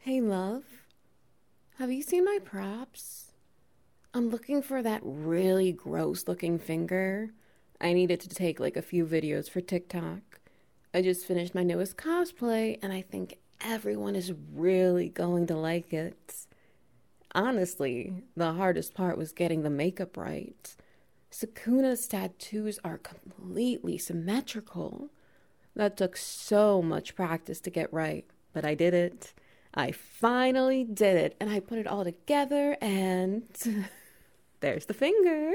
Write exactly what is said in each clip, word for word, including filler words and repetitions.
Hey, love, have you seen my props? I'm looking for that really gross looking finger. I needed to take like a few videos for TikTok. I just finished my newest cosplay and I think everyone is really going to like it. Honestly, the hardest part was getting the makeup right. Sakuna's tattoos are completely symmetrical. That took so much practice to get right, but I did it. I finally did it, and I put it all together, and there's the finger.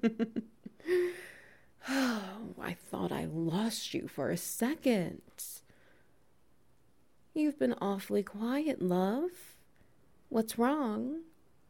Oh, I thought I lost you for a second. You've been awfully quiet, love. What's wrong?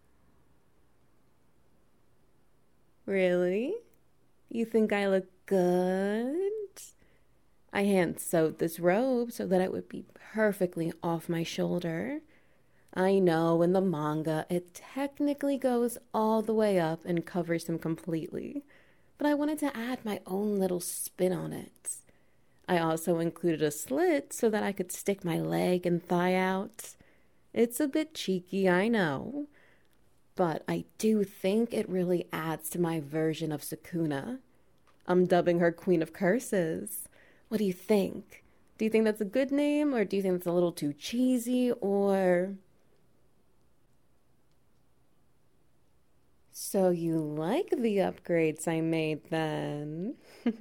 Really? You think I look good? I hand sewed this robe so that it would be perfectly off my shoulder. I know in the manga it technically goes all the way up and covers him completely, but I wanted to add my own little spin on it. I also included a slit so that I could stick my leg and thigh out. It's a bit cheeky, I know, but I do think it really adds to my version of Sukuna. I'm dubbing her Queen of Curses. What do you think? Do you think that's a good name, or do you think it's a little too cheesy, or... So you like the upgrades I made then?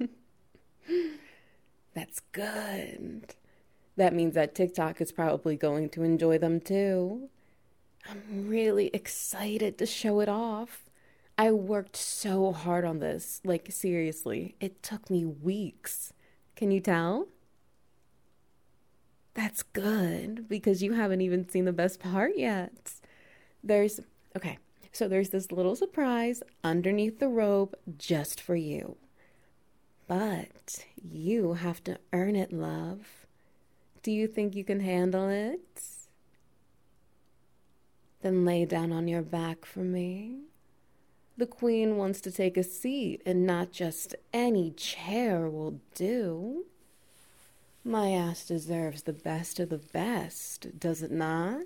That's good. That means that TikTok is probably going to enjoy them too. I'm really excited to show it off. I worked so hard on this. Like, seriously, it took me weeks. Can you tell? That's good because you haven't even seen the best part yet. There's, okay, so there's this little surprise underneath the robe just for you. But you have to earn it, love. Do you think you can handle it? Then lay down on your back for me. The queen wants to take a seat, and not just any chair will do. My ass deserves the best of the best, does it not?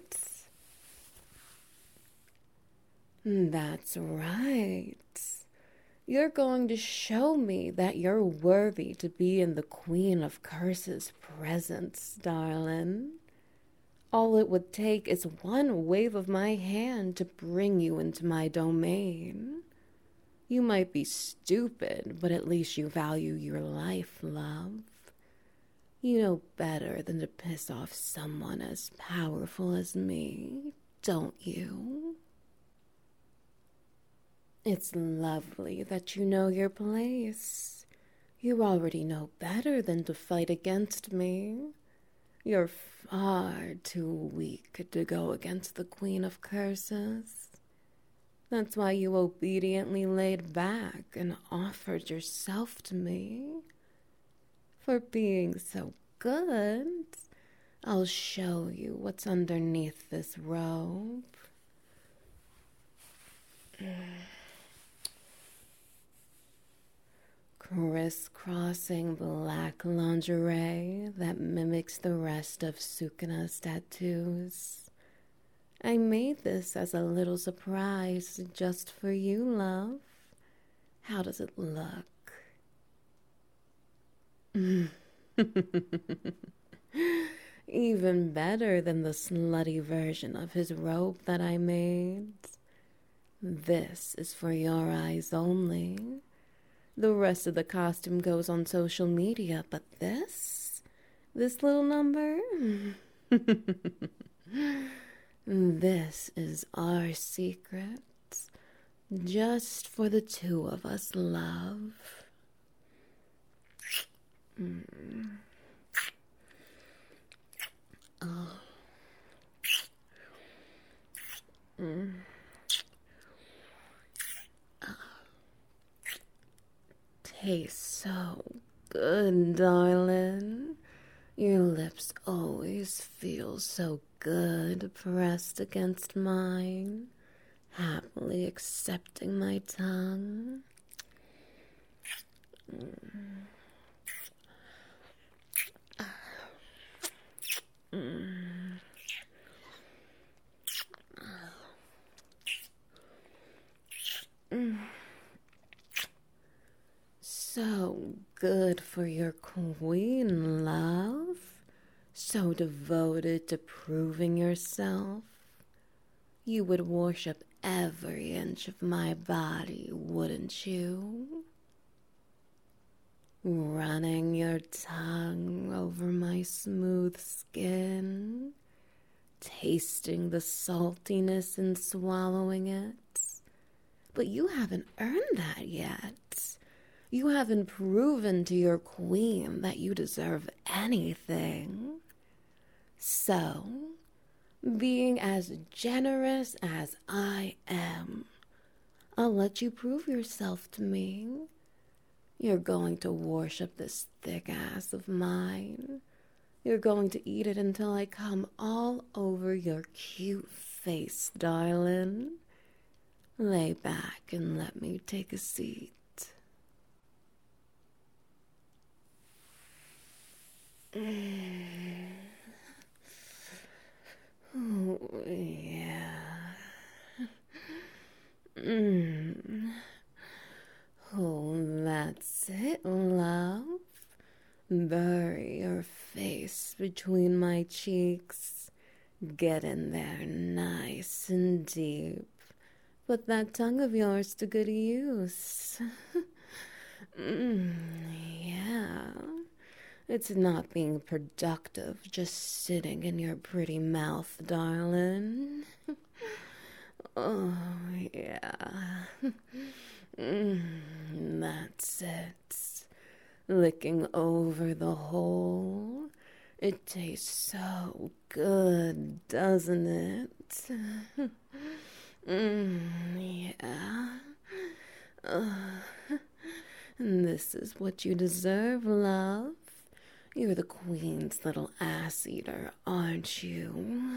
That's right. You're going to show me that you're worthy to be in the Queen of Curses' presence, darling. All it would take is one wave of my hand to bring you into my domain. You might be stupid, but at least you value your life, love. You know better than to piss off someone as powerful as me, don't you? It's lovely that you know your place. You already know better than to fight against me. You're far too weak to go against the Queen of Curses. That's why you obediently laid back and offered yourself to me. For being so good, I'll show you what's underneath this robe. Crisscrossing black lingerie that mimics the rest of Sukuna's tattoos. I made this as a little surprise just for you, love. How does it look? Even better than the slutty version of his robe that I made. This is for your eyes only. The rest of the costume goes on social media, but this, this little number, this is our secret, just for the two of us, love. Mm. Oh. Mm. Tastes so good, darling. Your lips always feel so good pressed against mine, happily accepting my tongue. Mm. Mm. so good for your queen, love. So devoted to proving yourself. You would worship every inch of my body, wouldn't you? Running your tongue over my smooth skin, tasting the saltiness and swallowing it. But you haven't earned that yet. You haven't proven to your queen that you deserve anything. So, being as generous as I am, I'll let you prove yourself to me. You're going to worship this thick ass of mine. You're going to eat it until I come all over your cute face, darling. Lay back and let me take a seat. Mm. Oh, yeah. Mm. Oh, that's it, love. Bury your face between my cheeks. Get in there nice and deep. Put that tongue of yours to good use. mm, yeah. It's not being productive, just sitting in your pretty mouth, darling. Oh, yeah. Mm, that's it. Licking over the whole. It tastes so good, doesn't it? mm, yeah. Uh, this is what you deserve, love. You're the queen's little ass eater, aren't you?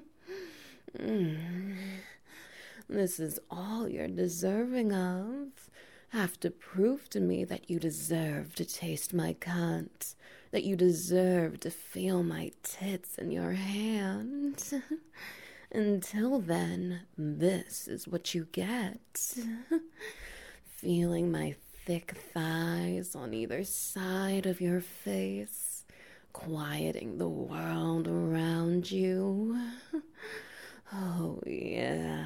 mm. This is all you're deserving of. Have to prove to me that you deserve to taste my cunt, that you deserve to feel my tits in your hand. Until then, this is what you get. Feeling my thick thighs on either side of your face, quieting the world around you. Oh, yeah.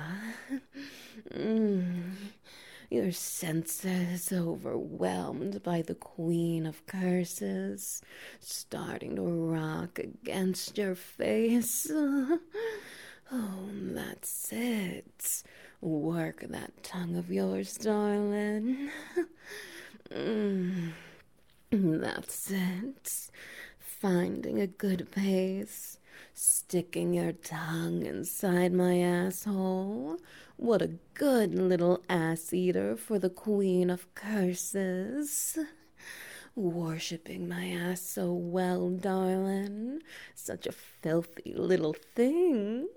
Mm. Your senses overwhelmed by the queen of curses, starting to rock against your face. Oh, that's it. Work that tongue of yours, darling. Mm. That's it. Finding a good pace. Sticking your tongue inside my asshole. What a good little ass eater for the queen of curses. Worshipping my ass so well, darling. Such a filthy little thing.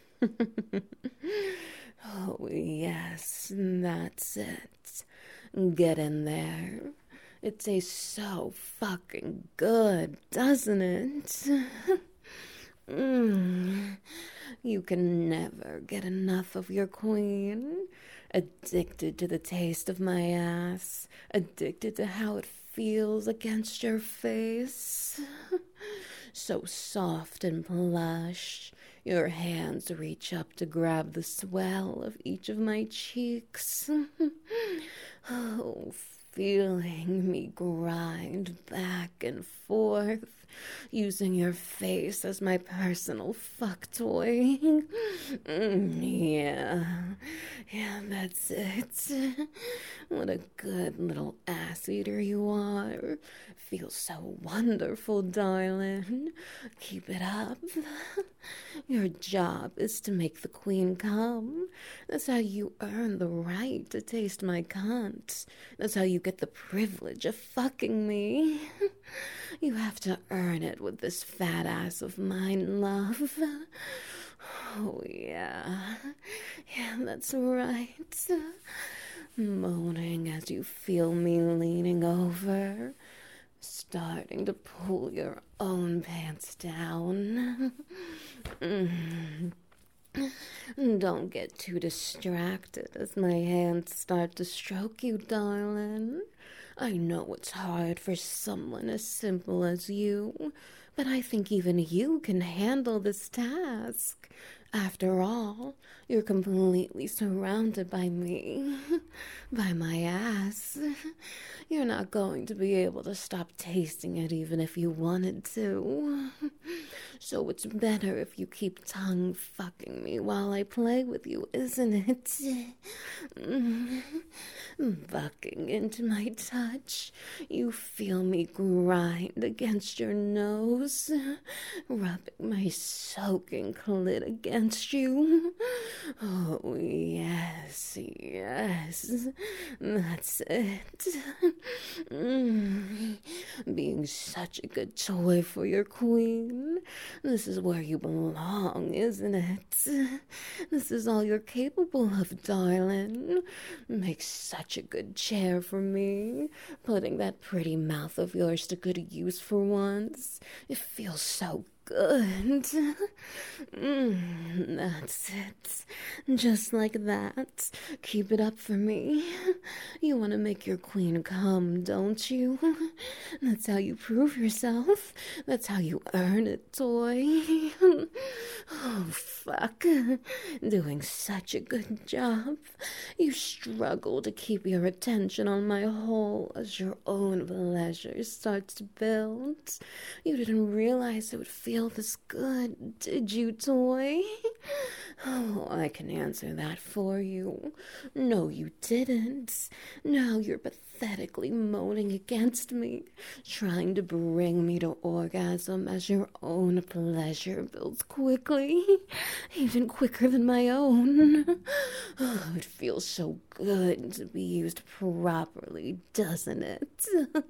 Oh, yes, that's it. Get in there. It tastes so fucking good, doesn't it? Mm. You can never get enough of your queen. Addicted to the taste of my ass. Addicted to how it feels against your face. So soft and plush. Your hands reach up to grab the swell of each of my cheeks. Oh, feeling me grind back and forth, using your face as my personal fuck toy. Mm, yeah, yeah, that's it. What a good little ass eater you are. Feels so wonderful, darling. Keep it up. Your job is to make the queen come. That's how you earn the right to taste my cunt. That's how you get the privilege of fucking me. You have to earn it with this fat ass of mine, love. Oh, yeah. Yeah, that's right. Moaning as you feel me leaning over, starting to pull your own pants down. Mm. Don't get too distracted as my hands start to stroke you, darling. I know it's hard for someone as simple as you, but I think even you can handle this task. After all, you're completely surrounded by me, by my ass. You're not going to be able to stop tasting it even if you wanted to. So it's better if you keep tongue fucking me while I play with you, isn't it? Bucking into my touch, you feel me grind against your nose, rubbing my soaking clit against you. Oh, yes, yes, that's it. Mm. Being such a good toy for your queen. This is where you belong, isn't it? This is all you're capable of, darling. Makes such a good chair for me. Putting that pretty mouth of yours to good use for once. It feels so good. Mm, that's it. Just like that. Keep it up for me. You want to make your queen come, don't you? That's how you prove yourself. That's how you earn it, toy. Oh, fuck. Doing such a good job. You struggle to keep your attention on my hole as your own pleasure starts to build. You didn't realize it would feel this good, did you, toy? Oh, I can answer that for you. No, you didn't. Now you're pathetically moaning against me, trying to bring me to orgasm as your own pleasure builds quickly, even quicker than my own. Oh, it feels so good to be used properly, doesn't it?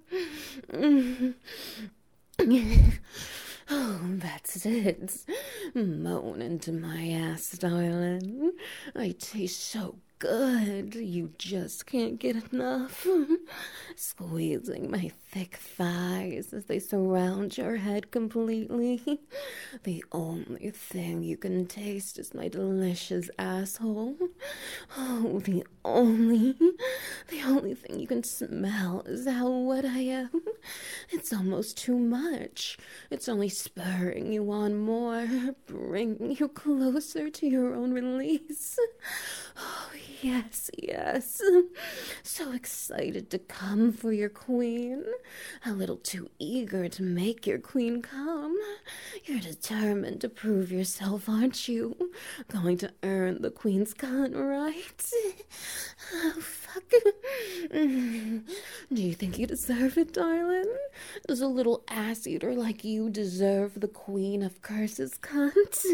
Oh, that's it. Moan into my ass, darling. I taste so good. You just can't get enough. Squeezing my thick thighs as they surround your head completely. The only thing you can taste is my delicious asshole. Oh, the only, the only thing you can smell is how wet I am. It's almost too much. It's only spurring you on more, bringing you closer to your own release. Oh, yes, yes. So excited to come for your queen. A little too eager to make your queen come. You're determined to prove yourself, aren't you? Going to earn the queen's gun, right? Oh, fuck. Do you think you deserve it, darling? Does a little ass eater like you deserve the queen of curses, cunt?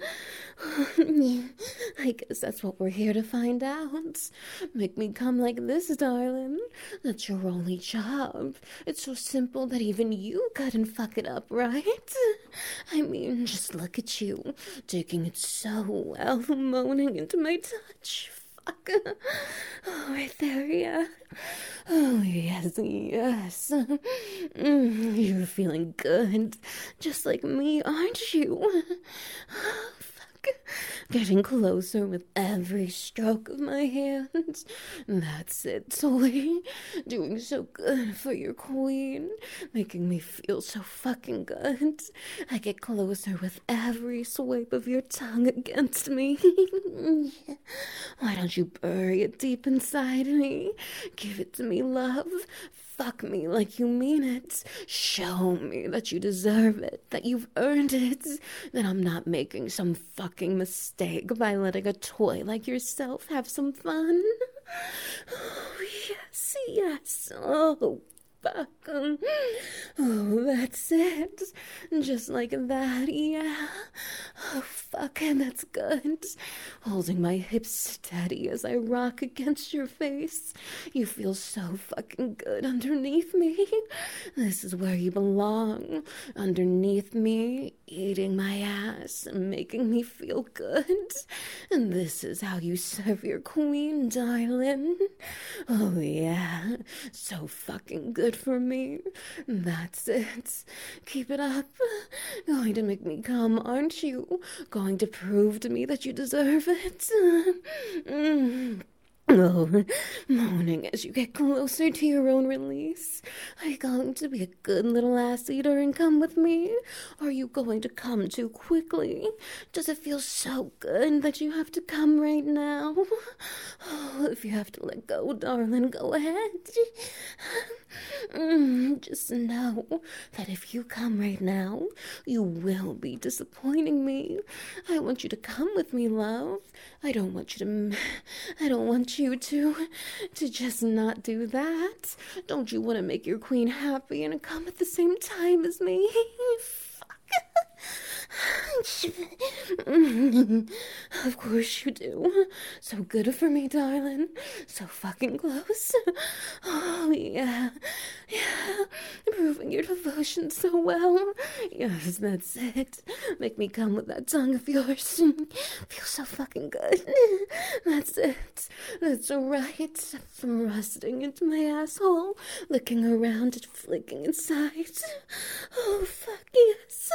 I guess that's what we're here to find out. Make me come like this, darling. That's your only job. It's so simple that even you couldn't fuck it up, right? I mean, just look at you, taking it so well, moaning into my touch. Fuck. Oh, right there, yeah. Oh, yes, yes. Mm, you're feeling good, just like me, aren't you? Oh, fuck. Getting closer with every stroke of my hands. That's it, toy. Doing so good for your queen. Making me feel so fucking good. I get closer with every swipe of your tongue against me. Why don't you bury it deep inside me? Give it to me, love. Fuck me like you mean it. Show me that you deserve it, that you've earned it, that I'm not making some fucking mistake by letting a toy like yourself have some fun. Oh, yes, yes. Oh, fuck. Oh, that's it. Just like that, yeah. Oh, fuck, that's good. Holding my hips steady as I rock against your face. You feel so fucking good underneath me. This is where you belong. Underneath me, eating my ass and making me feel good. And this is how you serve your queen, darling. Oh, yeah. So fucking good for me. That's it. Keep it up. Going to make me come, aren't you? Going to prove to me that you deserve it. Mm. Oh, moaning as you get closer to your own release. Are you going to be a good little ass eater and come with me? Are you going to come too quickly? Does it feel so good that you have to come right now? Oh, if you have to let go, darling, go ahead. Mm, just know that if you come right now, you will be disappointing me. I want you to come with me, love. I don't want you to. I don't want you to. to just not do that. Don't you want to make your queen happy and come at the same time as me? Of course you do. So good for me, darling. So fucking close. Oh, yeah. Yeah. Proving your devotion so well. Yes, that's it. Make me come with that tongue of yours. Feels so fucking good. That's it. That's right. Thrusting into my asshole. Looking around and flicking inside. Oh, fuck yes.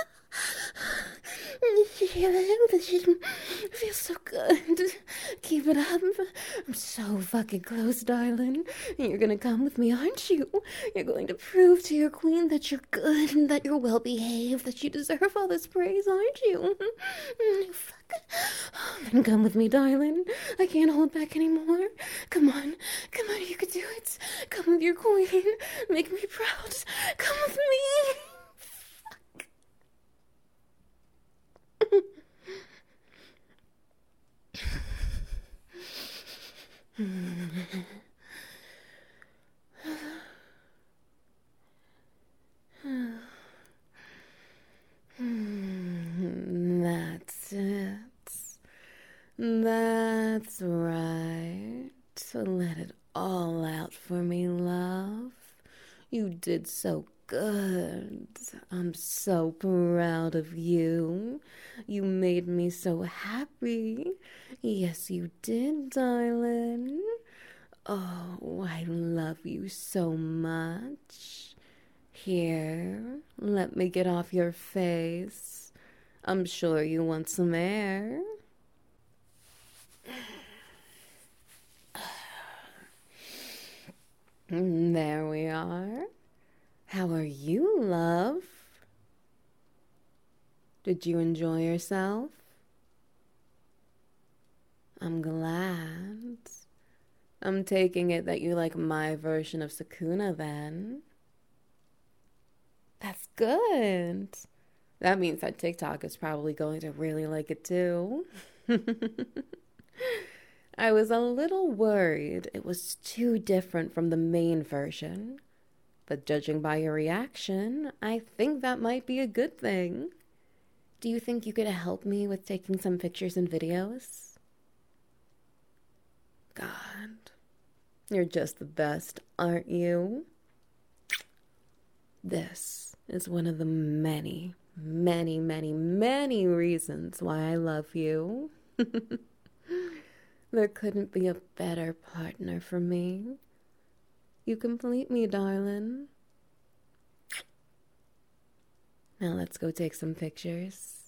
It feels so good. Keep it up. I'm so fucking close, darling. You're gonna come with me, aren't you? You're going to prove to your queen that you're good and that you're well behaved, that you deserve all this praise, aren't you? Fuck. Then come with me, darling. I can't hold back anymore. Come on. Come on, you can do it. Come with your queen. Make me proud. Come with me. That's it. That's right. Let it all out for me, love. You did so good. I'm so proud of you. You made me so happy. Yes, you did, darling. Oh, I love you so much. Here, let me get off your face. I'm sure you want some air. There we are. How are you, love? Did you enjoy yourself? I'm glad. I'm taking it that you like my version of Sakuna then. That's good. That means that TikTok is probably going to really like it too. I was a little worried it was too different from the main version. But judging by your reaction, I think that might be a good thing. Do you think you could help me with taking some pictures and videos? God, you're just the best, aren't you? This is one of the many, many, many, many reasons why I love you. There couldn't be a better partner for me. You complete me, darling. Now let's go take some pictures.